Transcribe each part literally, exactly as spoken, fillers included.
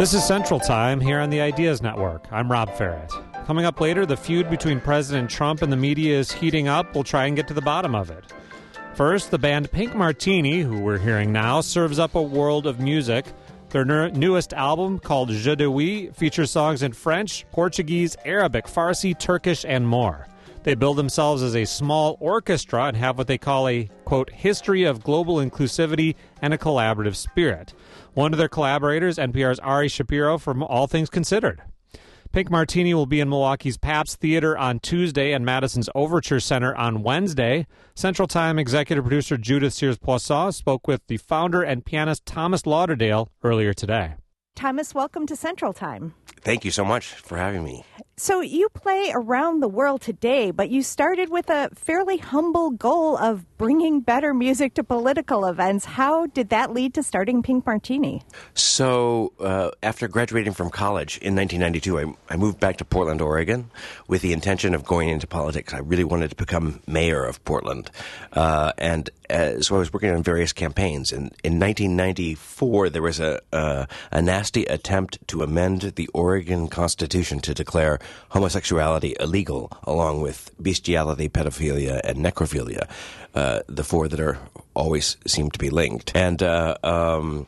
This is Central Time here on the Ideas Network. I'm Rob Ferret. Coming up later, the feud between President Trump and the media is heating up. We'll try and get to the bottom of it. First, the band Pink Martini, who we're hearing now, serves up a world of music. Their ner- newest album, called Je de Oui, features songs in French, Portuguese, Arabic, Farsi, Turkish, and more. They build themselves as a small orchestra and have what they call a, quote, history of global inclusivity and a collaborative spirit. One of their collaborators, N P R's Ari Shapiro from All Things Considered. Pink Martini will be in Milwaukee's Pabst Theater on Tuesday and Madison's Overture Center on Wednesday. Central Time executive producer Judith Sears-Poisson spoke with the founder and pianist Thomas Lauderdale earlier today. Thomas, welcome to Central Time. Thank you so much for having me. So you play around the world today, but you started with a fairly humble goal of bringing better music to political events. How did that lead to starting Pink Martini? So uh, after graduating from college in nineteen ninety-two, I, I moved back to Portland, Oregon, with the intention of going into politics. I really wanted to become mayor of Portland. Uh, and uh, so I was working on various campaigns. And in nineteen ninety-four, there was a, uh, a nasty attempt to amend the Oregon Constitution to declare homosexuality illegal, along with bestiality, pedophilia, and necrophilia, uh, the four that are always seem to be linked. And uh, um,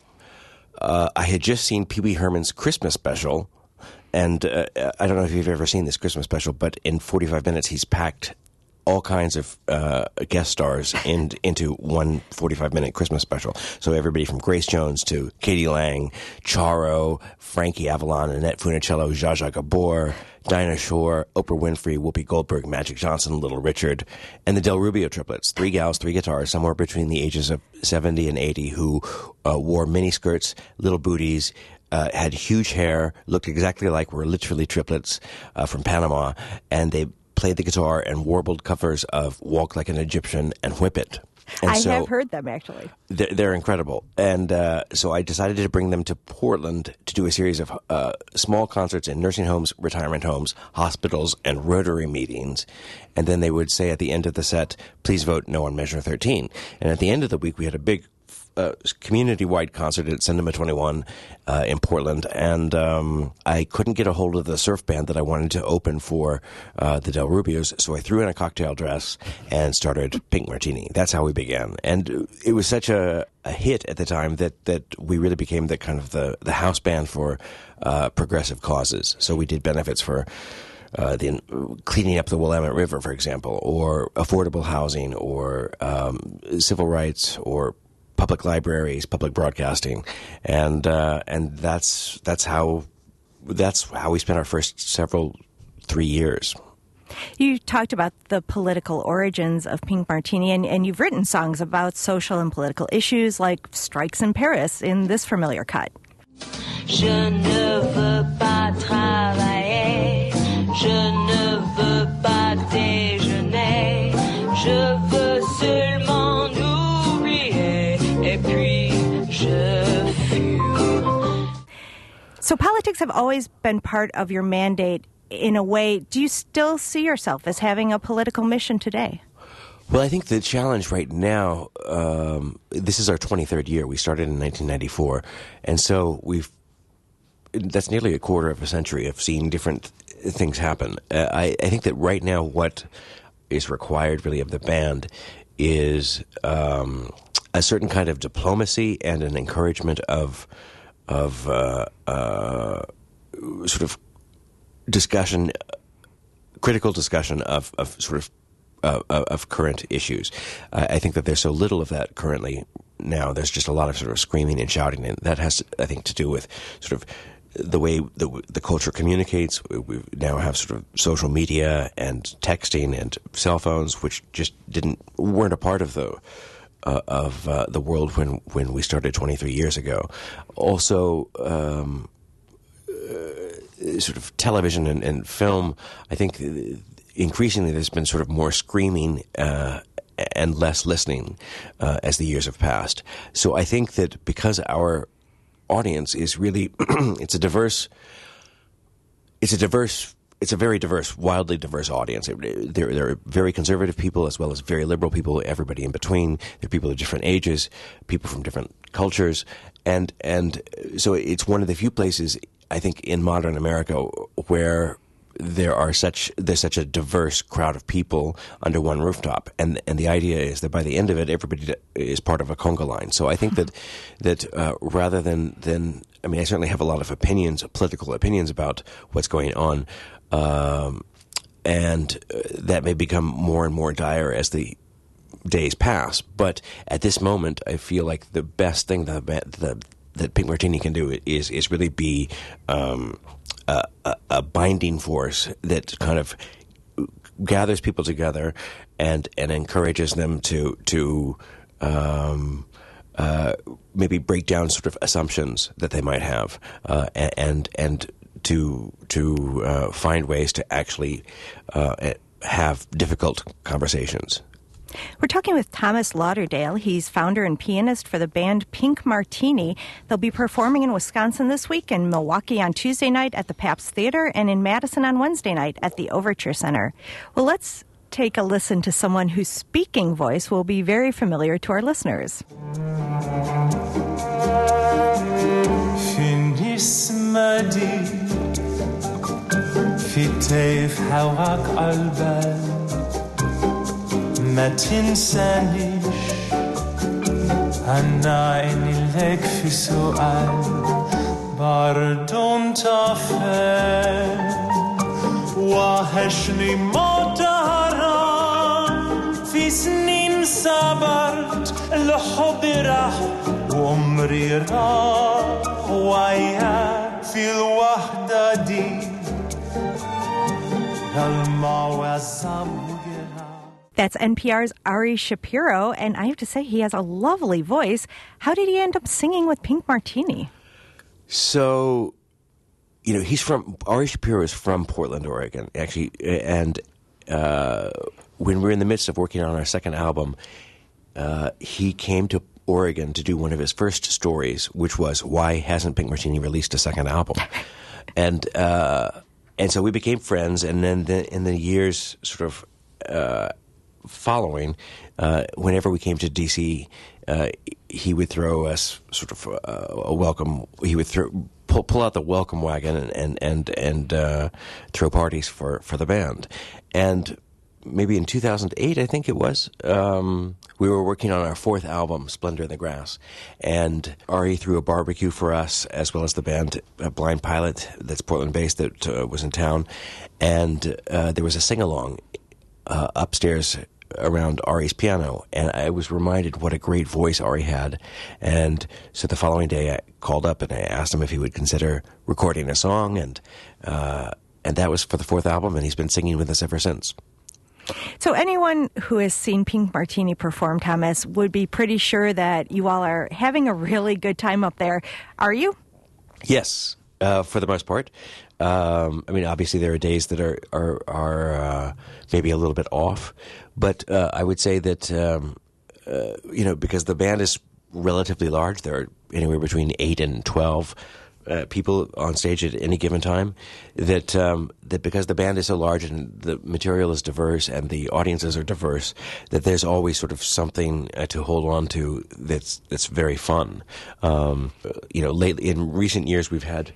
uh, I had just seen Pee Wee Herman's Christmas special, and uh, I don't know if you've ever seen this Christmas special, but in forty-five minutes he's packed all kinds of uh, guest stars in, into one forty-five minute Christmas special. So everybody from Grace Jones to Katie Lang, Charo, Frankie Avalon, Annette Funicello, Zsa Zsa Gabor, Dinah Shore, Oprah Winfrey, Whoopi Goldberg, Magic Johnson, Little Richard, and the Del Rubio triplets. Three gals, three guitars, somewhere between the ages of seventy and eighty, who uh, wore miniskirts, little booties, uh, had huge hair, looked exactly like were literally triplets uh, from Panama, and they played the guitar and warbled covers of Walk Like an Egyptian and Whip It. And I so have heard them, actually. They're, they're incredible. And uh, so I decided to bring them to Portland to do a series of uh, small concerts in nursing homes, retirement homes, hospitals, and Rotary meetings. And then they would say at the end of the set, please vote no on Measure thirteen. And at the end of the week, we had a big Uh, community-wide concert at Cinema twenty-one uh, in Portland, and um, I couldn't get a hold of the surf band that I wanted to open for uh, the Del Rubios, so I threw in a cocktail dress and started Pink Martini. That's how we began, and it was such a, a hit at the time that, that we really became the kind of the, the house band for uh, progressive causes. So we did benefits for Uh, the cleaning up the Willamette River, for example, or affordable housing, or um, civil rights, or public libraries, public broadcasting, and uh, and that's that's how that's how we spent our first several three years. You talked about the political origins of Pink Martini, and, and you've written songs about social and political issues like strikes in Paris in this familiar cut. Je ne veux pas travailler, je ne veux pas déjeuner, je veux seulement oublier, et puis je fume. So politics have always been part of your mandate in a way. Do you still see yourself as having a political mission today? Well, I think the challenge right now, um, this is our twenty-third year. We started in nineteen ninety-four, and so we've that's nearly a quarter of a century of seeing different things happen. Uh, I, I think that right now what is required really of the band is um, a certain kind of diplomacy and an encouragement of of uh, uh, sort of discussion, critical discussion of, of sort of uh, of current issues. Uh, I think that there's so little of that currently now. There's just a lot of sort of screaming and shouting, and that has, I think, to do with sort of the way the, the culture communicates. We now have sort of social media and texting and cell phones, which just didn't weren't a part of the uh, of uh, the world when when we started twenty-three years ago. Also, um, uh, sort of television and, and film. I think increasingly there's been sort of more screaming uh, and less listening uh, as the years have passed. So I think that because our audience is really it's a diverse it's a diverse it's a very diverse, wildly diverse audience. There, there are very conservative people as well as very liberal people, everybody in between. There are people of different ages, people from different cultures, and and so it's one of the few places I think in modern America where there are such there's such a diverse crowd of people under one rooftop, and and the idea is that by the end of it, everybody is part of a conga line. So I think that that uh, rather than than I mean, I certainly have a lot of opinions, political opinions about what's going on, um, and uh, that may become more and more dire as the days pass. But at this moment, I feel like the best thing that the, that Pink Martini can do is is really be um, a, a, a binding force that kind of gathers people together and and encourages them to to um, uh, maybe break down sort of assumptions that they might have, uh, and and to to uh, find ways to actually uh, have difficult conversations. We're talking with Thomas Lauderdale. He's founder and pianist for the band Pink Martini. They'll be performing in Wisconsin this week, in Milwaukee on Tuesday night at the Pabst Theater, and in Madison on Wednesday night at the Overture Center. Well, let's take a listen to someone whose speaking voice will be very familiar to our listeners. ما تنسانيش أنا إني لك في سؤال برضو متعفن وحشني مدهران في سنين صبرت الحب راح وعمري راح ويا في الوحدة دي المعوزة. That's N P R's Ari Shapiro, and I have to say he has a lovely voice. How did he end up singing with Pink Martini? So, you know, he's from, Ari Shapiro is from Portland, Oregon, actually, and uh, when we were in the midst of working on our second album, uh, he came to Oregon to do one of his first stories, which was, why hasn't Pink Martini released a second album? and uh, and so we became friends, and then the, in the years sort of uh, following, uh, whenever we came to D C, uh, he would throw us sort of uh, a welcome. He would throw, pull, pull out the welcome wagon and and and, and uh, throw parties for, for the band. And maybe in two thousand eight, I think it was, um, we were working on our fourth album, Splendor in the Grass, and Ari threw a barbecue for us, as well as the band uh, Blind Pilot, that's Portland-based, that uh, was in town, and uh, there was a sing-along uh, upstairs around Ari's piano, and I was reminded what a great voice Ari had. And so the following day I called up and I asked him if he would consider recording a song, and uh, and that was for the fourth album, and he's been singing with us ever since. So anyone who has seen Pink Martini perform, Thomas, would be pretty sure that you all are having a really good time up there. Are you? Yes, uh, for the most part. Um, I mean, obviously there are days that are are, are uh, maybe a little bit off, but uh, I would say that um, uh, you know, because the band is relatively large, there are anywhere between eight and twelve uh, people on stage at any given time. That um, that because the band is so large and the material is diverse and the audiences are diverse, that there's always sort of something uh, to hold on to that's that's very fun. Um, you know, lately in recent years we've had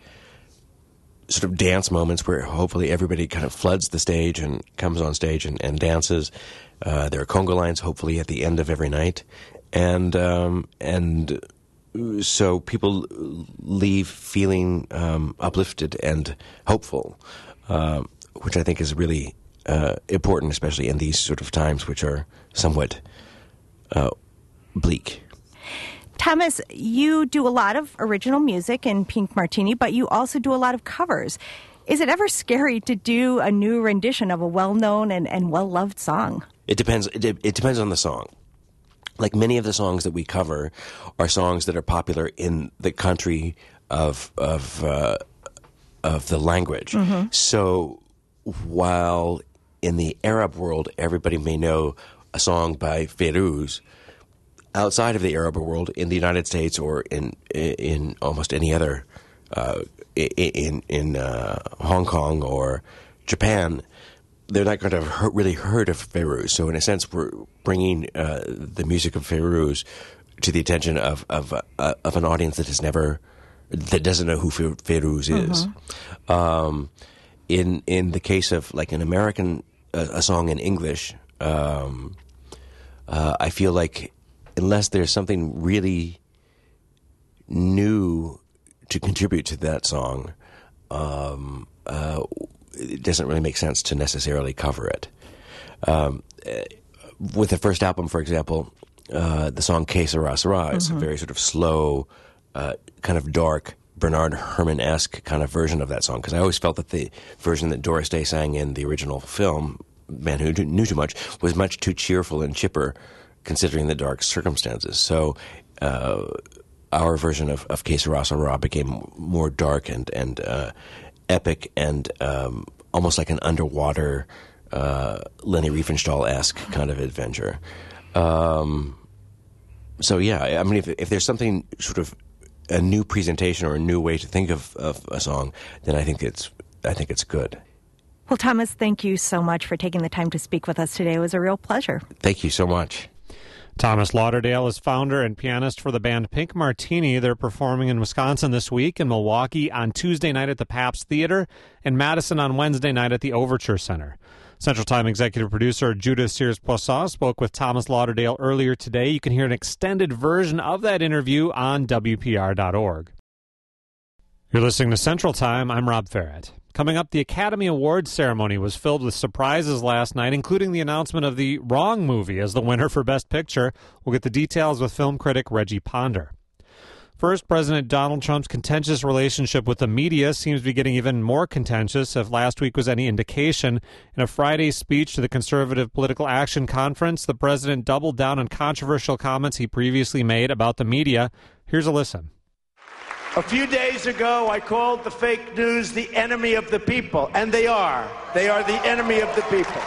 sort of dance moments where hopefully everybody kind of floods the stage and comes on stage and, and dances. Uh, there are conga lines hopefully at the end of every night, and um, and so people leave feeling um, uplifted and hopeful, uh, which I think is really uh, important, especially in these sort of times which are somewhat uh, bleak. Thomas, you do a lot of original music in Pink Martini, but you also do a lot of covers. Is it ever scary to do a new rendition of a well-known and, and well-loved song? It depends. It, it depends on the song. Like many of the songs that we cover are songs that are popular in the country of of uh, of the language. Mm-hmm. So while in the Arab world everybody may know a song by Feiruz, outside of the Arab world, in the United States or in in almost any other, uh, in in uh, Hong Kong or Japan, they're not going to have really heard of Feiruz. So in a sense, we're bringing uh, the music of Feiruz to the attention of of uh, of an audience that has never that doesn't know who Feiruz is. Mm-hmm. Um, in in the case of like an American uh, a song in English, um, uh, I feel like unless there's something really new to contribute to that song, um, uh, it doesn't really make sense to necessarily cover it. Um, with the first album, for example, uh, the song Que Sera Sera is mm-hmm. a very sort of slow, uh, kind of dark, Bernard Herrmann-esque kind of version of that song, because I always felt that the version that Doris Day sang in the original film, Man Who Knew Too Much, was much too cheerful and chipper, considering the dark circumstances. So uh, our version of, of Que Sera Sera became more dark and, and uh, epic and um, almost like an underwater uh, Leni Riefenstahl-esque kind of adventure. Um, so yeah, I mean, if, if there's something sort of a new presentation or a new way to think of, of a song, then I think it's I think it's good. Well, Thomas, thank you so much for taking the time to speak with us today. It was a real pleasure. Thank you so much. Thomas Lauderdale is founder and pianist for the band Pink Martini. They're performing in Wisconsin this week, in Milwaukee on Tuesday night at the Pabst Theater, and Madison on Wednesday night at the Overture Center. Central Time executive producer Judith Sears-Poisson spoke with Thomas Lauderdale earlier today. You can hear an extended version of that interview on W P R dot org. You're listening to Central Time. I'm Rob Ferret. Coming up, the Academy Awards ceremony was filled with surprises last night, including the announcement of The Wrong movie as the winner for Best Picture. We'll get the details with film critic Reggie Ponder. First, President Donald Trump's contentious relationship with the media seems to be getting even more contentious, if last week was any indication. In a Friday speech to the Conservative Political Action Conference, the president doubled down on controversial comments he previously made about the media. Here's a listen. A few days ago, I called the fake news the enemy of the people, and they are. They are the enemy of the people.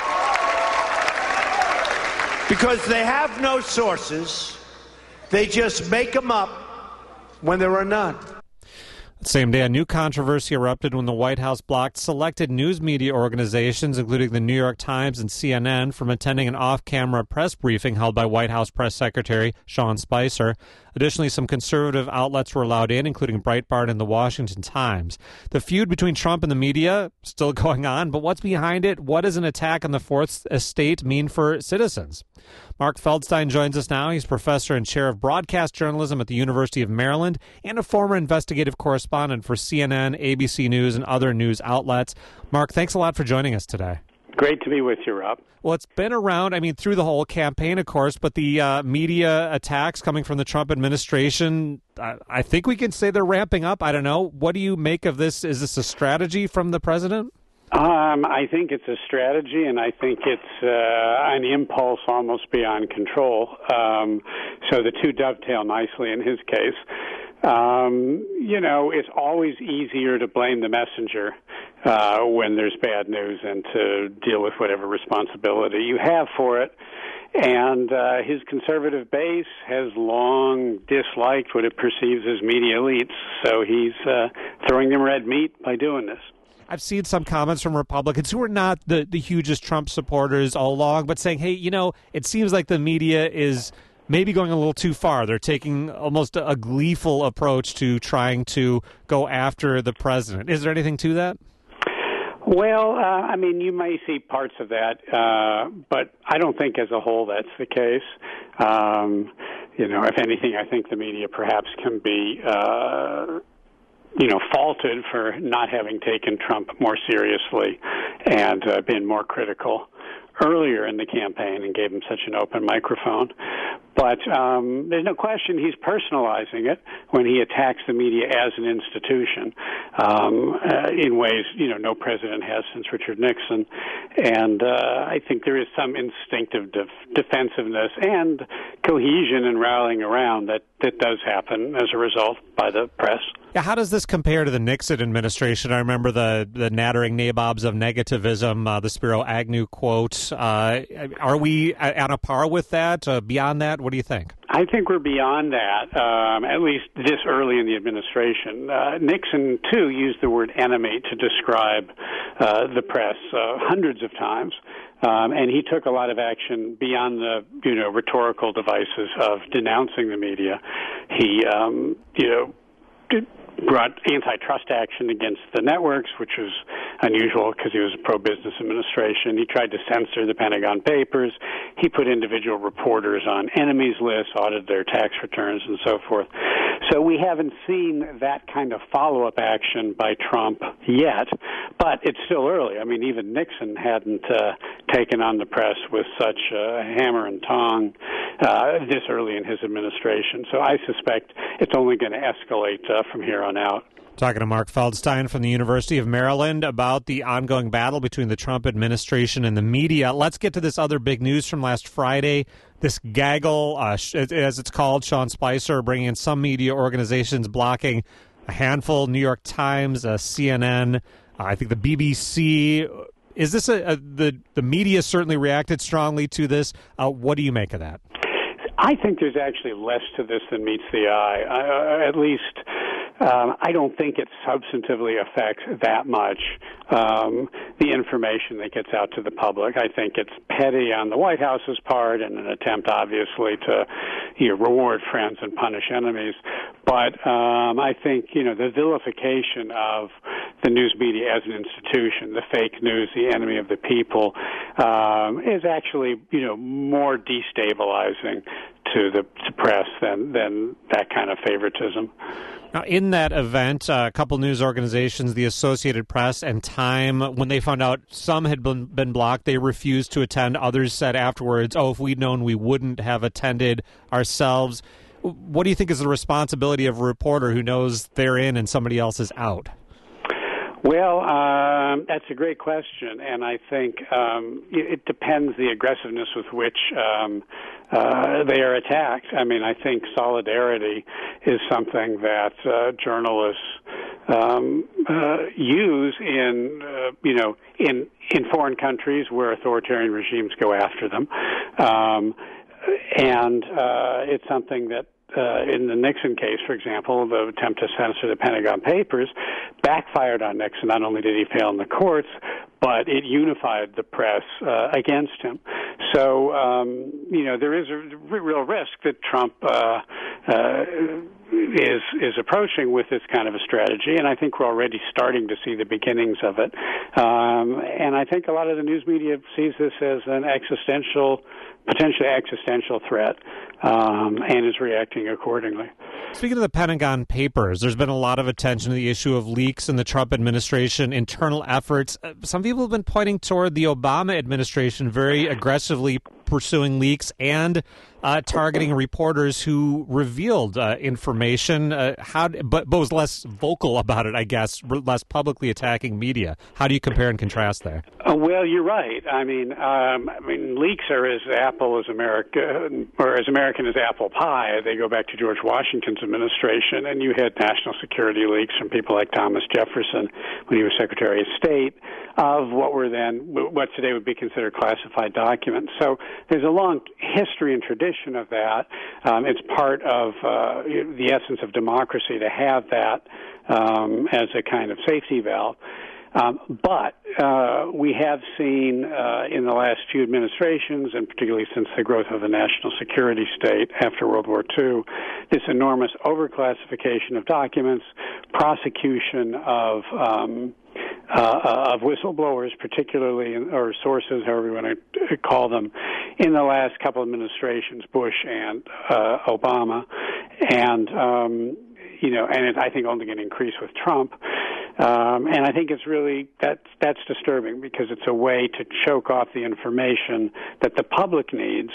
Because they have no sources, they just make them up when there are none. The same day, a new controversy erupted when the White House blocked selected news media organizations, including the New York Times and C N N, from attending an off-camera press briefing held by White House Press Secretary Sean Spicer. Additionally, some conservative outlets were allowed in, including Breitbart and the Washington Times. The feud between Trump and the media still going on, but what's behind it? What does an attack on the Fourth Estate mean for citizens? Mark Feldstein joins us now. He's professor and chair of broadcast journalism at the University of Maryland and a former investigative correspondent for C N N, A B C News, and other news outlets. Mark, thanks a lot for joining us today. Great to be with you, Rob. Well, it's been around, I mean, through the whole campaign, of course, but the uh, media attacks coming from the Trump administration, I, I think we can say they're ramping up. I don't know. What do you make of this? Is this a strategy from the president? Um, I think it's a strategy, and I think it's uh, an impulse almost beyond control. Um, so the two dovetail nicely in his case. Um, you know, it's always easier to blame the messenger uh, when there's bad news and to deal with whatever responsibility you have for it. And uh, his conservative base has long disliked what it perceives as media elites, so he's uh, throwing them red meat by doing this. I've seen some comments from Republicans who are not the, the hugest Trump supporters all along, but saying, hey, you know, it seems like the media is maybe going a little too far. They're taking almost a gleeful approach to trying to go after the president. Is there anything to that? Well, uh, I mean, you may see parts of that, uh, but I don't think as a whole that's the case. Um, you know, if anything, I think the media perhaps can be uh you know, faulted for not having taken Trump more seriously and uh, been more critical earlier in the campaign and gave him such an open microphone. But um, there's no question he's personalizing it when he attacks the media as an institution um, uh, in ways, you know, no president has since Richard Nixon. And uh, I think there is some instinctive def- defensiveness and cohesion and rallying around that, that does happen as a result by the press. Yeah, how does this compare to the Nixon administration? I remember the, the nattering nabobs of negativism, uh, the Spiro Agnew quote. Uh, are we on a par with that, uh, beyond that? What do you think? I think we're beyond that, um, at least this early in the administration. Uh, Nixon, too, used the word enemy to describe uh, the press uh, hundreds of times. Um, and he took a lot of action beyond the, you know, rhetorical devices of denouncing the media. He, um, you know, did, brought antitrust action against the networks, which was unusual because he was a pro-business administration. He tried to censor the Pentagon Papers. He put individual reporters on enemies lists, audited their tax returns, and so forth. So we haven't seen that kind of follow-up action by Trump yet, but it's still early. I mean, even Nixon hadn't uh, taken on the press with such uh, hammer and tong uh, this early in his administration. So I suspect it's only going to escalate uh, from here on out. Talking to Mark Feldstein from the University of Maryland about the ongoing battle between the Trump administration and the media. Let's get to this other big news from last Friday. This gaggle, uh, as it's called, Sean Spicer, bringing in some media organizations, blocking a handful, New York Times, uh, C N N, uh, I think the B B C. Is this a, a the, the media certainly reacted strongly to this? Uh, what do you make of that? I think there's actually less to this than meets the eye. Uh, at least um, I don't think it substantively affects that much um, the information that gets out to the public. I think it's petty on the White House's part and an attempt, obviously, to you know, reward friends and punish enemies. But um, I think, you know, the vilification of the news media as an institution, the fake news, the enemy of the people, um, is actually, you know, more destabilizing to the to press than, than that kind of favoritism. Now, in that event, uh, a couple news organizations, the Associated Press and Time, when they found out some had been, been blocked, they refused to attend. Others said afterwards, oh, if we'd known, we wouldn't have attended ourselves. What do you think is the responsibility of a reporter who knows they're in and somebody else is out? Well, um, that's a great question, and I think um, it depends the aggressiveness with which um, uh, they are attacked. I mean, I think solidarity is something that uh, journalists um, uh, use in, uh, you know, in in foreign countries where authoritarian regimes go after them, um, and uh, it's something that. Uh, in the Nixon case, for example, the attempt to censor the Pentagon Papers backfired on Nixon. Not only did he fail in the courts, but it unified the press uh, against him. So, um, you know, there is a real risk that Trump uh, uh, is is approaching with this kind of a strategy, and I think we're already starting to see the beginnings of it. Um, and I think a lot of the news media sees this as an existential potentially existential threat, um, and is reacting accordingly. Speaking of the Pentagon Papers, there's been a lot of attention to the issue of leaks in the Trump administration, internal efforts. Some people have been pointing toward the Obama administration very aggressively pursuing leaks and uh, targeting reporters who revealed uh, information, uh, how, but, but was less vocal about it, I guess, less publicly attacking media. How do you compare and contrast there? Uh, well, you're right. I mean, um, I mean, leaks are as Apple as America, or as American as apple pie. They go back to George Washington's administration, and you had national security leaks from people like Thomas Jefferson when he was Secretary of State of what were then, what today would be considered classified documents. So there's a long history and tradition of that. Um, it's part of uh, the essence of democracy to have that um, as a kind of safety valve. Um, but uh, we have seen uh, in the last few administrations, and particularly since the growth of the national security state after World War Two, this enormous overclassification of documents, prosecution of um, uh, of whistleblowers, particularly, or sources, however you want to call them, in the last couple of administrations, Bush and uh, Obama, and um, you know, and it, I think only going to increase with Trump. Um, and I think it's really, that's, that's disturbing because it's a way to choke off the information that the public needs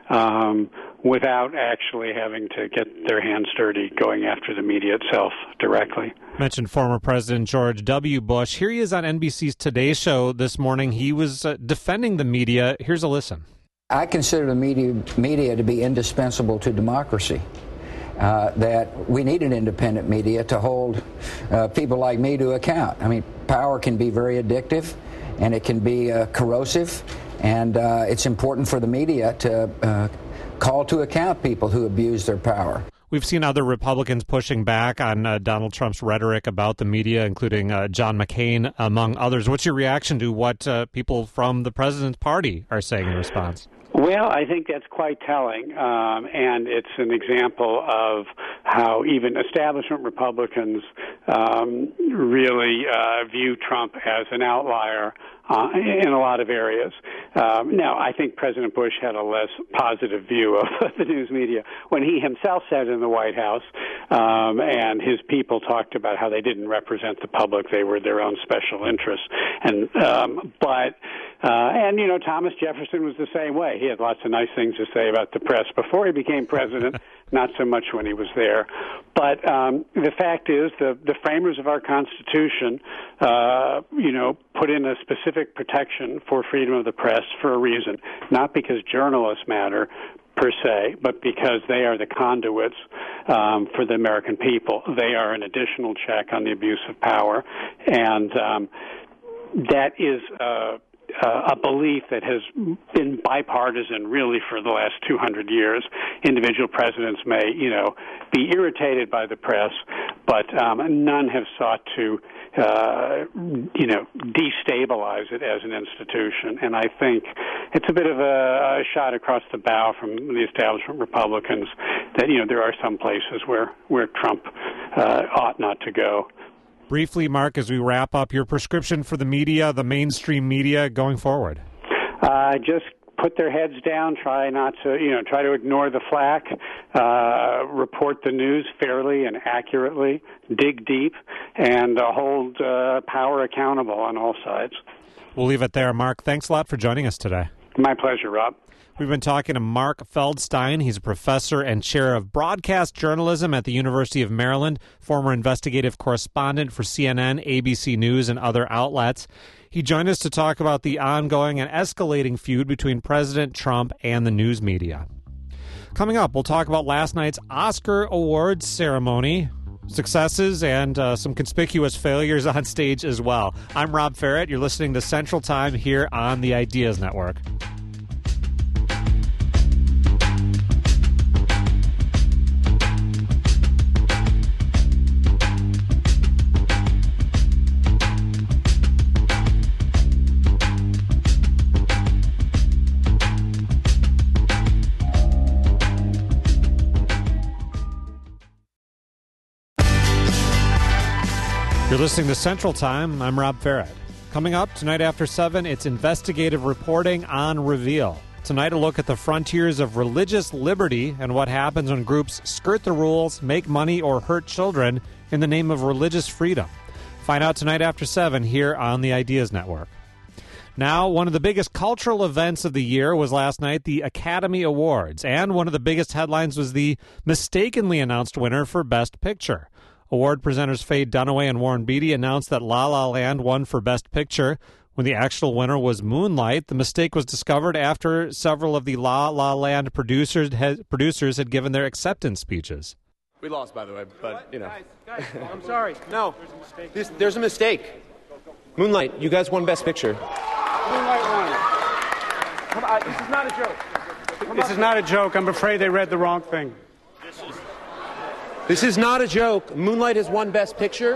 um, without actually having to get their hands dirty going after the media itself directly. Mentioned former President George W. Bush. Here he is on N B C's Today Show this morning. He was uh, defending the media. Here's a listen. I consider the media, media to be indispensable to democracy. Uh, that we need an independent media to hold uh, people like me to account. I mean, power can be very addictive, and it can be uh, corrosive, and uh, it's important for the media to uh, call to account people who abuse their power. We've seen other Republicans pushing back on uh, Donald Trump's rhetoric about the media, including uh, John McCain, among others. What's your reaction to what uh, people from the president's party are saying in response? Well, I think that's quite telling, um, and it's an example of how even establishment Republicans um, really uh, view Trump as an outlier uh, in a lot of areas. Um, now, I think President Bush had a less positive view of the news media when he himself sat in the White House, um, and his people talked about how they didn't represent the public; they were their own special interests. And um, but uh, and you know, Thomas Jefferson was the same way. He had lots of nice things to say about the press before he became president, not so much when he was there. But um, the fact is, the, the framers of our Constitution, uh, you know, put in a specific protection for freedom of the press for a reason, not because journalists matter per se, but because they are the conduits um, for the American people. They are an additional check on the abuse of power, and um, that is uh, Uh, a belief that has been bipartisan really for the last two hundred years. Individual presidents may, you know, be irritated by the press, but um, none have sought to, uh, you know, destabilize it as an institution. And I think it's a bit of a, a shot across the bow from the establishment Republicans that, you know, there are some places where, where Trump uh, ought not to go. Briefly, Mark, as we wrap up, your prescription for the media, the mainstream media, going forward? Uh, just put their heads down, try not to, you know, try to ignore the flack, uh, report the news fairly and accurately, dig deep, and uh, hold uh, power accountable on all sides. We'll leave it there. Mark, thanks a lot for joining us today. My pleasure, Rob. We've been talking to Mark Feldstein. He's a professor and chair of broadcast journalism at the University of Maryland, former investigative correspondent for C N N, A B C News, and other outlets. He joined us to talk about the ongoing and escalating feud between President Trump and the news media. Coming up, we'll talk about last night's Oscar Awards ceremony, successes, and uh, some conspicuous failures on stage as well. I'm Rob Ferret. You're listening to Central Time here on the Ideas Network. You're listening to Central Time. I'm Rob Ferret. Coming up tonight after seven, it's investigative reporting on Reveal. Tonight, a look at the frontiers of religious liberty and what happens when groups skirt the rules, make money, or hurt children in the name of religious freedom. Find out tonight after seven here on the Ideas Network. Now, one of the biggest cultural events of the year was last night, the Academy Awards. And one of the biggest headlines was the mistakenly announced winner for Best Picture. Award presenters Faye Dunaway and Warren Beatty announced that La La Land won for Best Picture. When the actual winner was Moonlight, the mistake was discovered after several of the La La Land producers had, producers had given their acceptance speeches. We lost, by the way, but, what? you know. Guys, guys, I'm sorry. No. There's a mistake. This, there's a mistake. Moonlight, you guys won Best Picture. Moonlight won. Come on, this is not a joke. Come this on. is not a joke. I'm afraid they read the wrong thing. This is... This is not a joke. Moonlight has won Best Picture.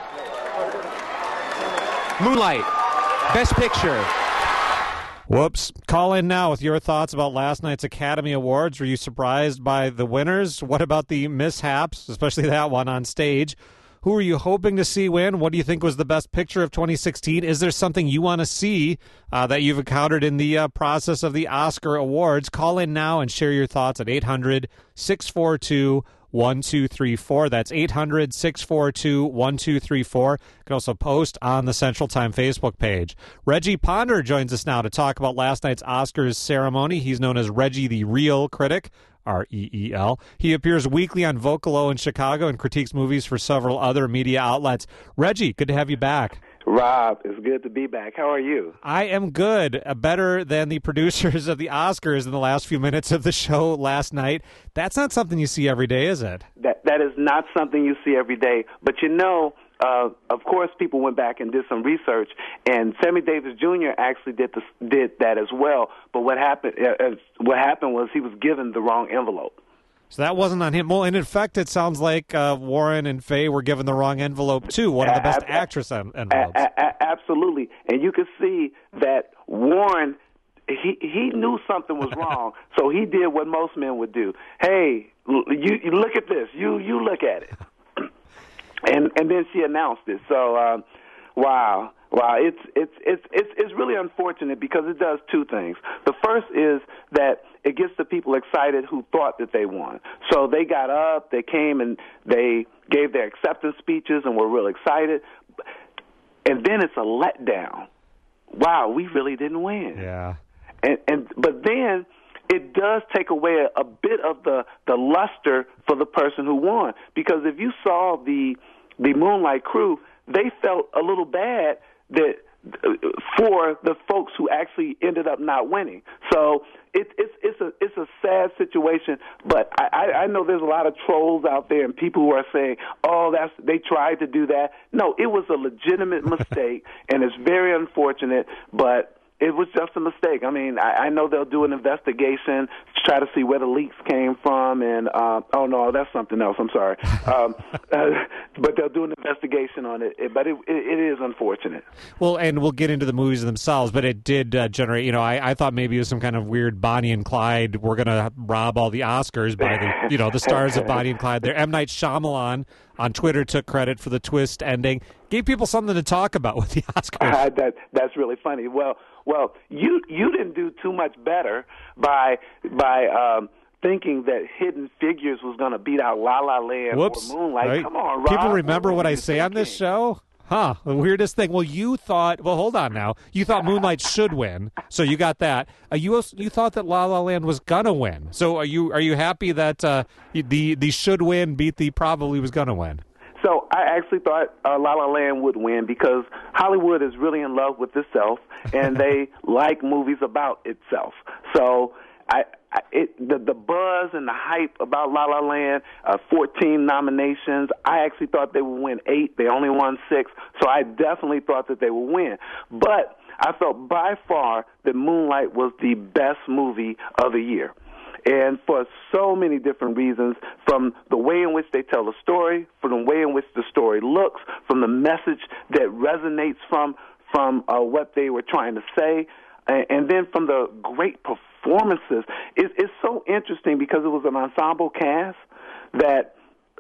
Moonlight, Best Picture. Whoops. Call in now with your thoughts about last night's Academy Awards. Were you surprised by the winners? What about the mishaps, especially that one on stage? Who are you hoping to see win? What do you think was the best picture of twenty sixteen? Is there something you want to see uh, that you've encountered in the uh, process of the Oscar Awards? Call in now and share your thoughts at eight hundred, six four two, one two three four. That's eight hundred, six four two, one two three four. You can also post on the Central Time Facebook page. Reggie Ponder joins us now to talk about last night's Oscars ceremony. He's known as Reggie the Real Critic, R E E L. He appears weekly on Vocalo in Chicago and critiques movies for several other media outlets. Reggie, good to have you back. Rob, it's good to be back. How are you? I am good. Uh, better than the producers of the Oscars in the last few minutes of the show last night. That's not something you see every day, is it? That That is not something you see every day. But you know, uh, of course, people went back and did some research, and Sammy Davis Junior actually did the, did that as well. But what happened? Uh, what happened was he was given the wrong envelope. So that wasn't on him. Well, in effect, it sounds like uh, Warren and Faye were given the wrong envelope, too, one of the best a- actress en- envelopes. A- a- absolutely. And you could see that Warren, he, he knew something was wrong, so he did what most men would do. Hey, you, you look at this. You you look at it. and and then she announced it. So, um, wow. Wow, it's it's it's it's it's really unfortunate because it does two things. The first is that it gets the people excited who thought that they won. So they got up, they came and they gave their acceptance speeches and were real excited. And then it's a letdown. Wow, we really didn't win. Yeah. And and but then it does take away a, a bit of the the luster for the person who won, because if you saw the the Moonlight crew, they felt a little bad that for the folks who actually ended up not winning. So it, it's it's a it's a sad situation. But I, I know there's a lot of trolls out there and people who are saying, "Oh, that's they tried to do that." No, it was a legitimate mistake, and it's very unfortunate. But it was just a mistake. I mean, I, I know they'll do an investigation to try to see where the leaks came from, and uh, oh no, that's something else. I'm sorry, um, uh, but they'll do an investigation on it. But it, it, it is unfortunate. Well, and we'll get into the movies themselves, but it did uh, generate. You know, I, I thought maybe it was some kind of weird Bonnie and Clyde. We're going to rob all the Oscars by the, you know, the stars of Bonnie and Clyde. There, M. Night Shyamalan on Twitter took credit for the twist ending, gave people something to talk about with the Oscars. Uh, that that's really funny. Well, well, you you didn't do too much better by by um, thinking that Hidden Figures was going to beat out La La Land Whoops. or Moonlight. Right. Come on, Rob. People remember what, what what I say thinking? on this show? Huh, the weirdest thing. Well, you thought, well, hold on now. You thought Moonlight should win, so you got that. Uh, you also, you thought that La La Land was going to win. So are you are you happy that uh, the, the should win beat the probably was going to win? So I actually thought uh, La La Land would win because Hollywood is really in love with itself, and they like movies about itself. So I, I it, the the buzz and the hype about La La Land, uh, fourteen nominations. I actually thought they would win eight. They only won six, so I definitely thought that they would win. But I felt by far that Moonlight was the best movie of the year. And for so many different reasons, from the way in which they tell the story, from the way in which the story looks, from the message that resonates from from uh, what they were trying to say, and, and then from the great performances. It, it's so interesting because it was an ensemble cast that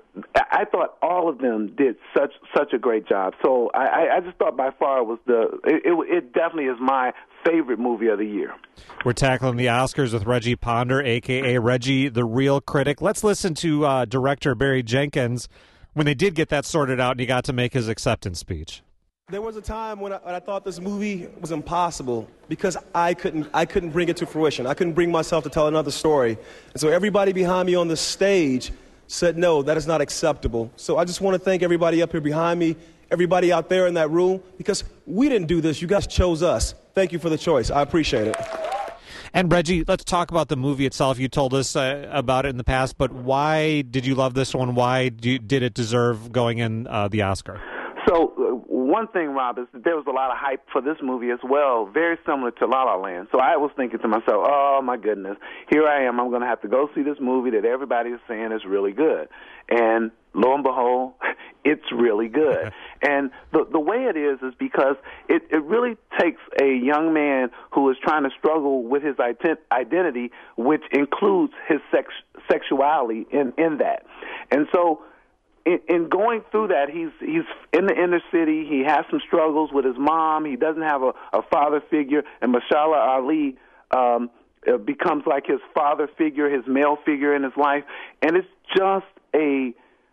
I thought all of them did such such a great job. So I, I just thought by far it was the it, it, it definitely is my favorite movie of the year. We're tackling the Oscars with Reggie Ponder, a k a. Reggie, the Real Critic. Let's listen to uh, director Barry Jenkins when they did get that sorted out and he got to make his acceptance speech. There was a time when I, when I thought this movie was impossible because I couldn't I couldn't bring it to fruition. I couldn't bring myself to tell another story. And so everybody behind me on the stage said, no, that is not acceptable. So I just want to thank everybody up here behind me, everybody out there in that room, because we didn't do this. You guys chose us. Thank you for the choice. I appreciate it. And Reggie, let's talk about the movie itself. You told us uh, about it in the past, but why did you love this one? Why do you, did it deserve going in uh, the Oscar? So uh, one thing, Rob, is that there was a lot of hype for this movie as well, very similar to La La Land. So I was thinking to myself, oh, my goodness, here I am. I'm going to have to go see this movie that everybody is saying is really good. And lo and behold, it's really good. And the the way it is is because it, it really takes a young man who is trying to struggle with his ident- identity, which includes his sex- sexuality in, in that. And so In, in going through that, he's he's in the inner city. He has some struggles with his mom. He doesn't have a, a father figure, and Mahershala Ali um, becomes like his father figure, his male figure in his life. And it's just a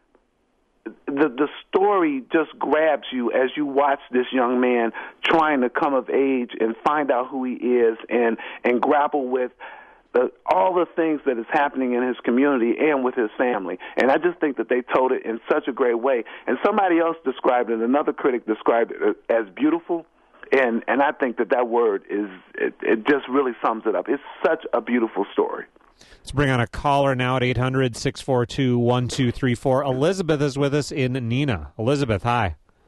the the story just grabs you as you watch this young man trying to come of age and find out who he is and and grapple with The, all the things that is happening in his community and with his family. And I just think that they told it in such a great way. And somebody else described it, another critic described it as beautiful. And and I think that that word is, it, it just really sums it up. It's such a beautiful story. Let's bring on a caller now at eight hundred, six four two, one two three four. Elizabeth is with us in Neenah. Elizabeth, hi.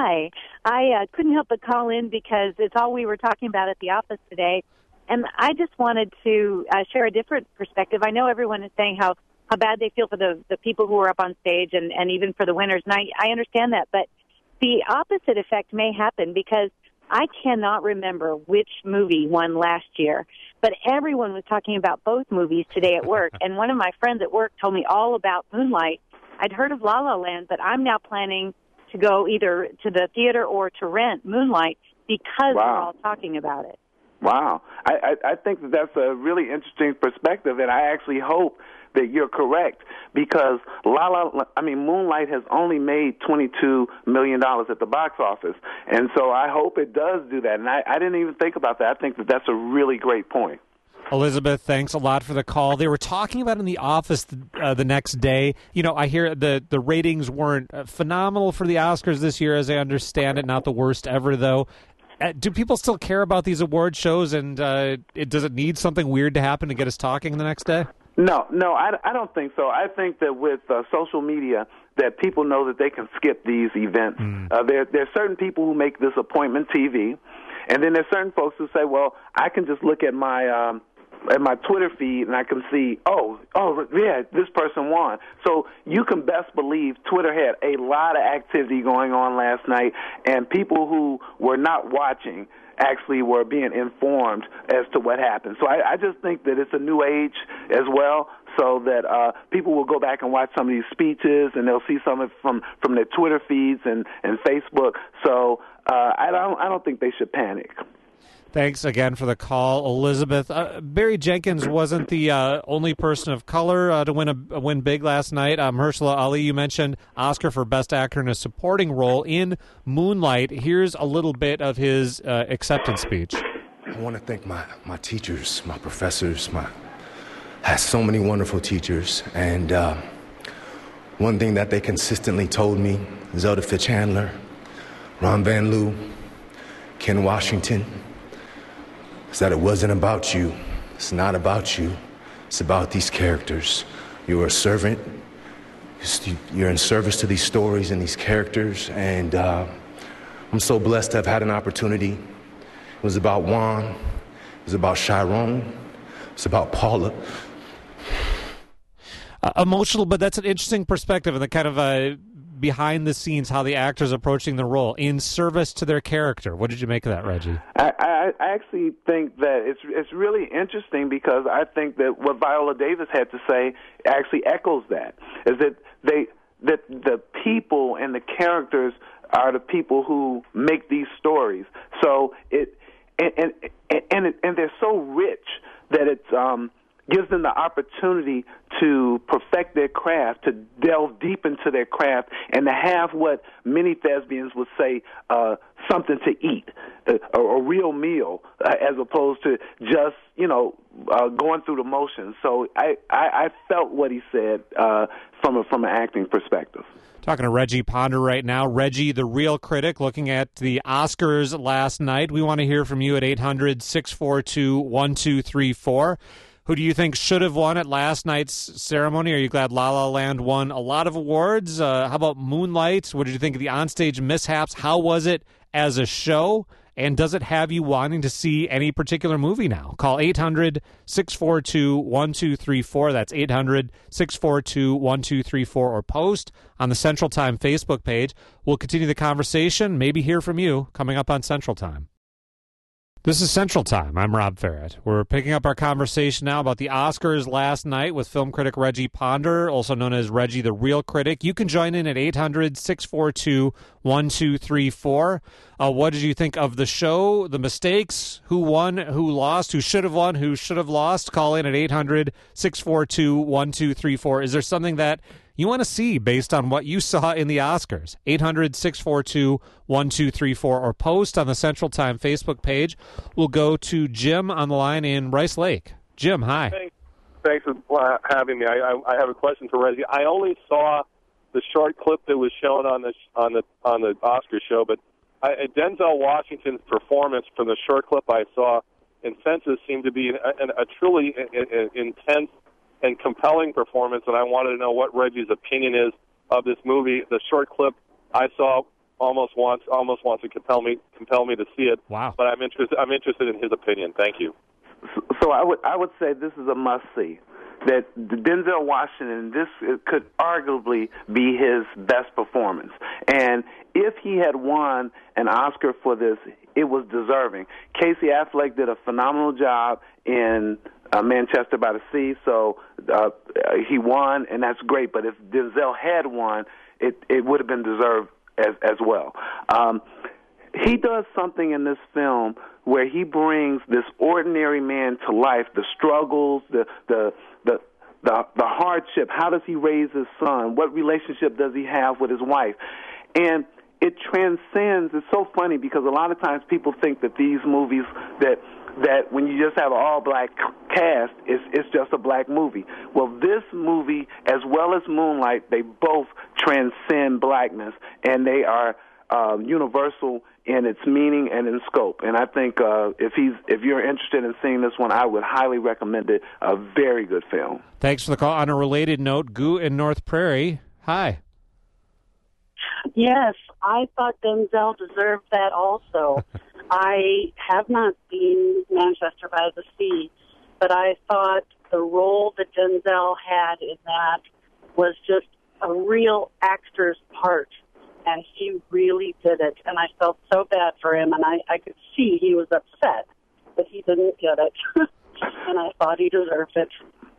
Hi. I uh, couldn't help but call in because it's all we were talking about at the office today. And I just wanted to uh, share a different perspective. I know everyone is saying how, how bad they feel for the, the people who are up on stage and, and even for the winners. And I, I understand that. But the opposite effect may happen because I cannot remember which movie won last year. But everyone was talking about both movies today at work. And one of my friends at work told me all about Moonlight. I'd heard of La La Land, but I'm now planning to go either to the theater or to rent Moonlight because Wow. we're all talking about it. Wow. I, I, I think that that's a really interesting perspective, and I actually hope that you're correct because La La, I mean, Moonlight has only made twenty-two million dollars at the box office, and so I hope it does do that. And I, I didn't even think about that. I think that that's a really great point. Elizabeth, thanks a lot for the call. They were talking about in the office uh, the next day. You know, I hear the, the ratings weren't uh, phenomenal for the Oscars this year, as I understand it. Not the worst ever, though. Uh, do people still care about these award shows, and uh, it, does it need something weird to happen to get us talking the next day? No, no, I, I don't think so. I think that with uh, social media, that people know that they can skip these events. Mm. Uh, there, there are certain people who make this appointment T V, and then there's certain folks who say, well, I can just look at my um, at my Twitter feed and I can see, oh, oh, yeah, this person won. So you can best believe Twitter had a lot of activity going on last night, and people who were not watching actually were being informed as to what happened. So I, I just think that it's a new age as well, so that uh, people will go back and watch some of these speeches, and they'll see some of from from their Twitter feeds and, and Facebook. So uh, I don't I don't think they should panic. Thanks again for the call, Elizabeth. Uh, Barry Jenkins wasn't the uh, only person of color uh, to win a, a win big last night. Um, Mahershala Ali, you mentioned Oscar for Best Actor in a Supporting Role in Moonlight. Here's a little bit of his uh, acceptance speech. I want to thank my, my teachers, my professors. My I had so many wonderful teachers, and uh, one thing that they consistently told me, Zelda Fitzhandler, Ron Van Loo, Ken Washington, is that it wasn't about you. It's not about you. It's about these characters. You're a servant. You're in service to these stories and these characters, and uh, I'm so blessed to have had an opportunity. It was about Juan. It was about Chiron. It's about Paula. Uh, emotional, but that's an interesting perspective and the kind of uh, behind the scenes, how the actor's approaching the role in service to their character. What did you make of that, Reggie? I, I, I actually think that it's it's really interesting because I think that what Viola Davis had to say actually echoes that. Is that they that the people and the characters are the people who make these stories. So it and and and, it, and they're so rich that it's um. gives them the opportunity to perfect their craft, to delve deep into their craft, and to have what many thespians would say, uh, something to eat, a, a real meal, uh, as opposed to just, you know, uh, going through the motions. So I, I, I felt what he said uh, from a, from an acting perspective. Talking to Reggie Ponder right now. Reggie, the real critic, looking at the Oscars last night. We want to hear from you at eight hundred, six four two, one two three four. Who do you think should have won at last night's ceremony? Are you glad La La Land won a lot of awards? Uh, how about Moonlight? What did you think of the onstage mishaps? How was it as a show? And does it have you wanting to see any particular movie now? Call eight hundred, six four two, one two three four. That's eight hundred, six four two, one two three four. Or post on the Central Time Facebook page. We'll continue the conversation, maybe hear from you, coming up on Central Time. This is Central Time. I'm Rob Farrett. We're picking up our conversation now about the Oscars last night with film critic Reggie Ponder, also known as Reggie the Real Critic. You can join in at eight hundred, six four two, one two three four. Uh, what did you think of the show, the mistakes, who won, who lost, who should have won, who should have lost? Call in at eight hundred, six four two, one two three four. Is there something that you want to see based on what you saw in the Oscars? eight hundred, six four two, one two three four, or post on the Central Time Facebook page. We'll go to Jim on the line in Rice Lake. Jim, hi. Thanks, Thanks for having me. I, I, I have a question for Reggie. I only saw the short clip that was shown on the on the on the Oscar show, but I, Denzel Washington's performance from the short clip I saw in Senses seemed to be a, a, a truly a, a, intense and compelling performance, and I wanted to know what Reggie's opinion is of this movie. The short clip I saw almost wants almost wants to compel me compel me to see it. Wow! But I'm interested. I'm interested in his opinion. Thank you. So, so I would I would say this is a must see. That Denzel Washington, this could arguably be his best performance. And if he had won an Oscar for this, it was deserving. Casey Affleck did a phenomenal job in uh, Manchester by the Sea, so uh, he won, and that's great. But if Denzel had won, it, it would have been deserved as, as well. Um, he does something in this film where he brings this ordinary man to life, the struggles, the the the the, the hardship. How does he raise his son? What relationship does he have with his wife? And it transcends. It's so funny because a lot of times people think that these movies that that when you just have an all-black cast, it's, it's just a black movie. Well, this movie, as well as Moonlight, they both transcend blackness, and they are uh, universal in its meaning and in scope. And I think uh, if he's if you're interested in seeing this one, I would highly recommend it. A very good film. Thanks for the call. On a related note, Goo in North Prairie. Hi. Yes, I thought Denzel deserved that also. I have not seen Manchester by the Sea, but I thought the role that Denzel had in that was just a real actor's part. And he really did it, and I felt so bad for him, and I, I could see he was upset that he didn't get it, and I thought he deserved it.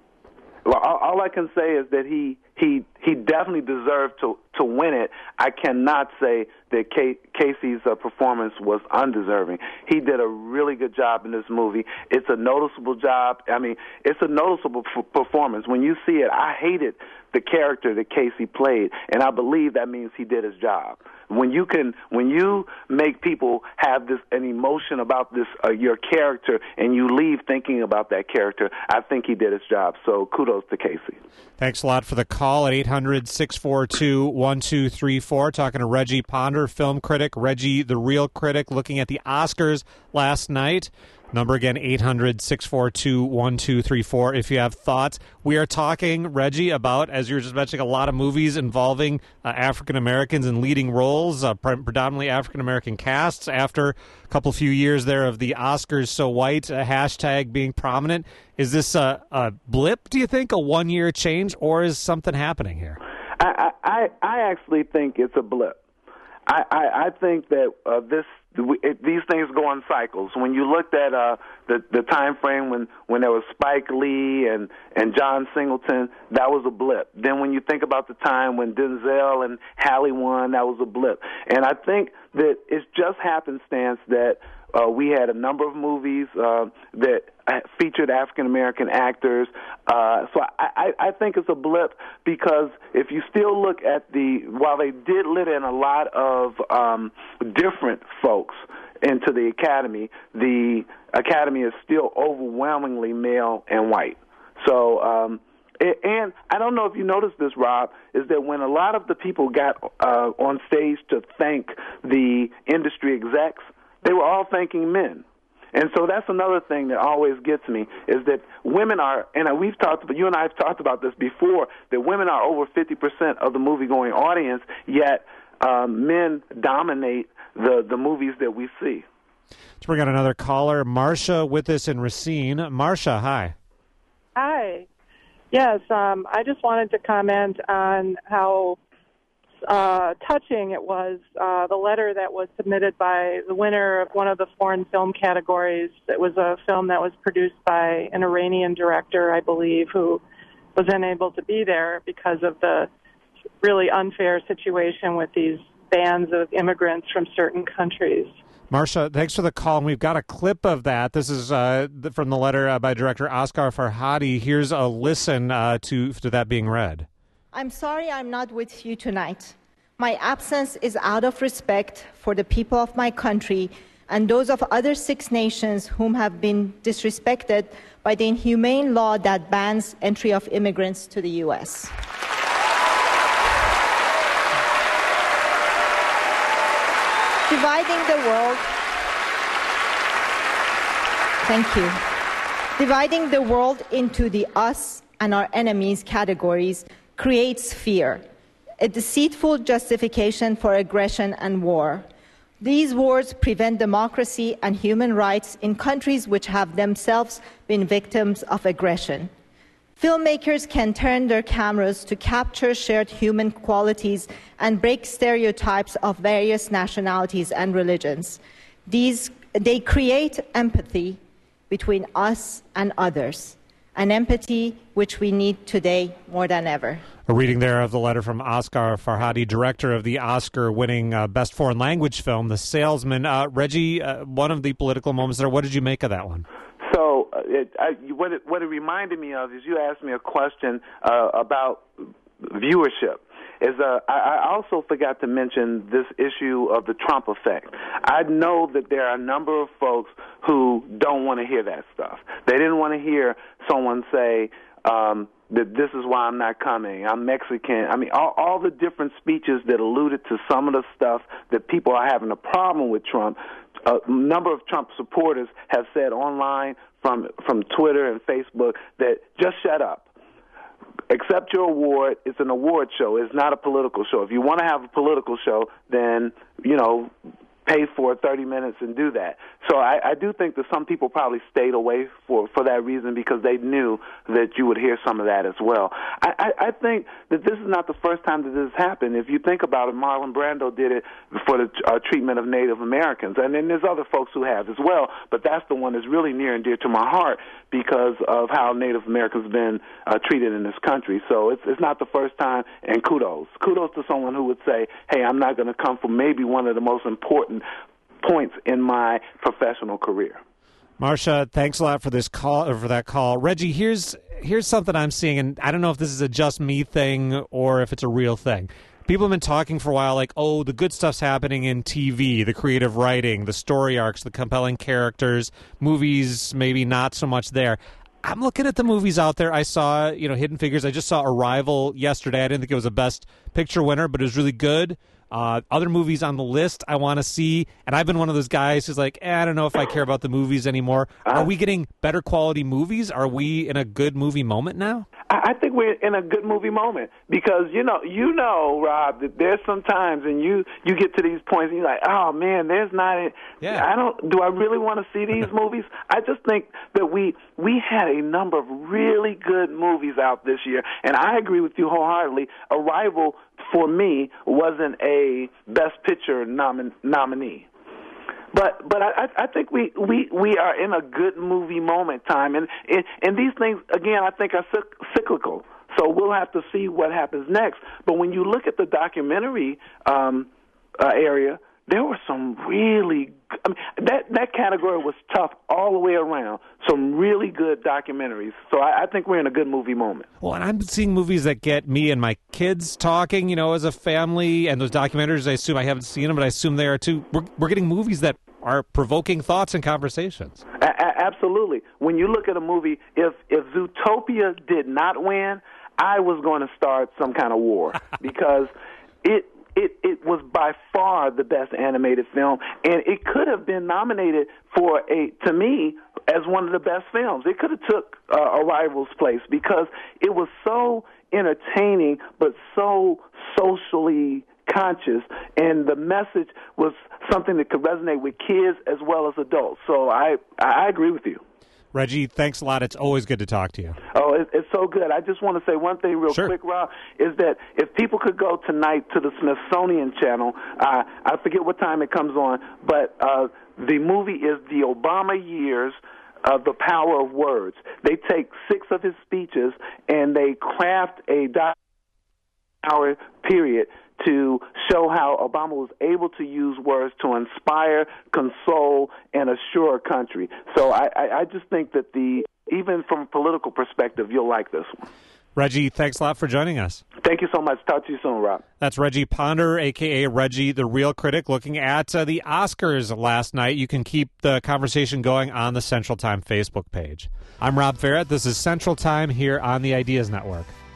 Well, all, all I can say is that he he he definitely deserved to to win it. I cannot say that Kay, Casey's uh, performance was undeserving. He did a really good job in this movie. It's a noticeable job. I mean, it's a noticeable f- performance. When you see it, I hated the character that Casey played, and I believe that means he did his job. When you can, when you make people have this an emotion about this uh, your character, and you leave thinking about that character, I think he did his job. So kudos to Casey. Thanks a lot for the call at eight hundred, six four two, one two three four. Talking to Reggie Ponder, film critic, Reggie the Real Critic, looking at the Oscars last night. Number again, eight hundred, six four two, one two three four if you have thoughts. We are talking, Reggie, about, as you were just mentioning, a lot of movies involving uh, African-Americans in leading roles, uh, pre- predominantly African-American casts, after a couple few years there of the Oscars so white uh, hashtag being prominent. Is this a, a blip, do you think, a one-year change, or is something happening here? I, I, I actually think it's a blip. I, I, I think that uh, this it, these things go in cycles. When you looked at uh, the the time frame when, when there was Spike Lee and, and John Singleton, that was a blip. Then when you think about the time when Denzel and Halle won, that was a blip. And I think that it's just happenstance that uh, we had a number of movies uh, that featured African-American actors. Uh, so I, I, I think it's a blip because if you still look at the, while they did let in a lot of um, different folks into the Academy, the Academy is still overwhelmingly male and white. So, um, it, and I don't know if you noticed this, Rob, is that when a lot of the people got uh, on stage to thank the industry execs, they were all thanking men. And so that's another thing that always gets me is that women are, and we've talked about, you and I have talked about this before, that women are over fifty percent of the movie-going audience, yet um, men dominate the, the movies that we see. Let's bring on another caller, Marcia, with us in Racine. Marcia, hi. Hi. Yes, um, I just wanted to comment on how Uh, touching it was, uh, the letter that was submitted by the winner of one of the foreign film categories. It was a film that was produced by an Iranian director, I believe, who was unable to be there because of the really unfair situation with these bans of immigrants from certain countries. Marcia, thanks for the call. And we've got a clip of that. This is uh, from the letter uh, by director Oscar Farhadi. Here's a listen uh, to, to that being read. I'm sorry I'm not with you tonight. My absence is out of respect for the people of my country and those of other six nations whom have been disrespected by the inhumane law that bans entry of immigrants to the U S. Dividing the world. Thank you. Dividing the world into the us and our enemies categories creates fear. a deceitful justification for aggression and war. These wars prevent democracy and human rights in countries which have themselves been victims of aggression. Filmmakers can turn their cameras to capture shared human qualities and break stereotypes of various nationalities and religions. These, they create empathy between us and others, an empathy which we need today more than ever. A reading there of the letter from Asghar Farhadi, director of the Oscar-winning uh, Best Foreign Language film, The Salesman. Uh, Reggie, uh, one of the political moments there, what did you make of that one? So uh, it, I, what, it, what it reminded me of is you asked me a question uh, about viewership. Is uh, I, I also forgot to mention this issue of the Trump effect. I know that there are a number of folks who don't want to hear that stuff. They didn't want to hear someone say um, that this is why I'm not coming, I'm Mexican. I mean, all, all the different speeches that alluded to some of the stuff that people are having a problem with Trump. A number of Trump supporters have said online from from Twitter and Facebook that just shut up. Accept your award. It's an award show. It's not a political show. If you want to have a political show, then, you know, pay for thirty minutes and do that. So I, I do think that some people probably stayed away for, for that reason because they knew that you would hear some of that as well. I, I, I think that this is not the first time that this has happened. If you think about it, Marlon Brando did it for the uh, treatment of Native Americans, and then there's other folks who have as well, but that's the one that's really near and dear to my heart because of how Native Americans have been uh, treated in this country. So it's, it's not the first time, and kudos. Kudos to someone who would say, hey, I'm not going to come from maybe one of the most important points in my professional career. Marcia, thanks a lot for this call or for that call. Reggie, here's here's something I'm seeing, and I don't know if this is a just me thing or if it's a real thing. People have been talking for a while like, oh, the good stuff's happening in T V, the creative writing, the story arcs, the compelling characters, movies maybe not so much there. I'm looking at the movies out there. I saw, you know, Hidden Figures. I just saw Arrival yesterday. I didn't think it was a Best Picture winner, but it was really good. Uh, other movies on the list I want to see, and I've been one of those guys who's like, eh, I don't know if I care about the movies anymore. Are we getting better quality movies? Are we in a good movie moment now? I think we're in a good movie moment because, you know, you know, Rob, that there's some times and you, you get to these points and you're like, oh, man, there's not a, yeah. I don't, do I really want to see these movies? I just think that we, we had a number of really good movies out this year, and I agree with you wholeheartedly. Arrival, for me, wasn't a Best Picture nomin- nominee. But but I, I think we, we, we are in a good movie moment time. And, and, and these things, again, I think are cyclical. So we'll have to see what happens next. But when you look at the documentary um, uh, area, there were some really – I mean, that, that category was tough all the way around. Some really good documentaries. So I, I think we're in a good movie moment. Well, and I'm seeing movies that get me and my kids talking, you know, as a family. And those documentaries, I assume I haven't seen them, but I assume they are too. We're, we're getting movies that are provoking thoughts and conversations. A- a- absolutely. When you look at a movie, if, if Zootopia did not win, I was going to start some kind of war because it – It, it was by far the best animated film, and it could have been nominated for a, to me, as one of the best films. It could have took uh, Arrival's place because it was so entertaining, but so socially conscious, and the message was something that could resonate with kids as well as adults. So I, I agree with you. Reggie, thanks a lot. It's always good to talk to you. Oh, it, it's so good. I just want to say one thing real sure. quick, Rob, is that if people could go tonight to the Smithsonian Channel, uh, I forget what time it comes on, but uh, the movie is The Obama Years of the Power of Words. They take six of his speeches and they craft a hour period to show how Obama was able to use words to inspire, console, and assure a country. So I, I, I just think that the even from a political perspective, you'll like this one. Reggie, thanks a lot for joining us. Thank you so much. Talk to you soon, Rob. That's Reggie Ponder, a k a. Reggie the Real Critic, looking at uh, the Oscars last night. You can keep the conversation going on the Central Time Facebook page. I'm Rob Ferret. This is Central Time here on the Ideas Network.